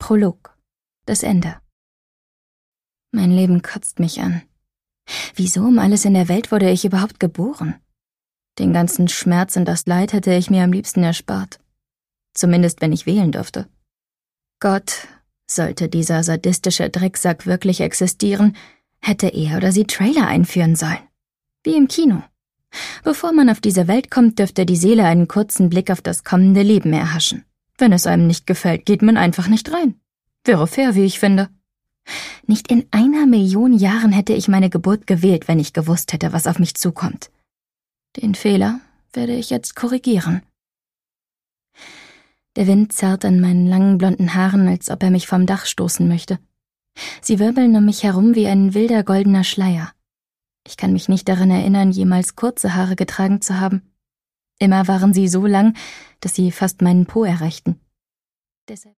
Prolog. Das Ende. Mein Leben kotzt mich an. Wieso um alles in der Welt wurde ich überhaupt geboren? Den ganzen Schmerz und das Leid hätte ich mir am liebsten erspart. Zumindest wenn ich wählen durfte. Gott, sollte dieser sadistische Drecksack wirklich existieren, hätte er oder sie Trailer einführen sollen. Wie im Kino. Bevor man auf diese Welt kommt, dürfte die Seele einen kurzen Blick auf das kommende Leben erhaschen. Wenn es einem nicht gefällt, geht man einfach nicht rein. Wäre fair, wie ich finde. Nicht in 1.000.000 Jahren hätte ich meine Geburt gewählt, wenn ich gewusst hätte, was auf mich zukommt. Den Fehler werde ich jetzt korrigieren. Der Wind zerrt an meinen langen blonden Haaren, als ob er mich vom Dach stoßen möchte. Sie wirbeln um mich herum wie ein wilder goldener Schleier. Ich kann mich nicht daran erinnern, jemals kurze Haare getragen zu haben. Immer waren sie so lang, dass sie fast meinen Po erreichten. Deshalb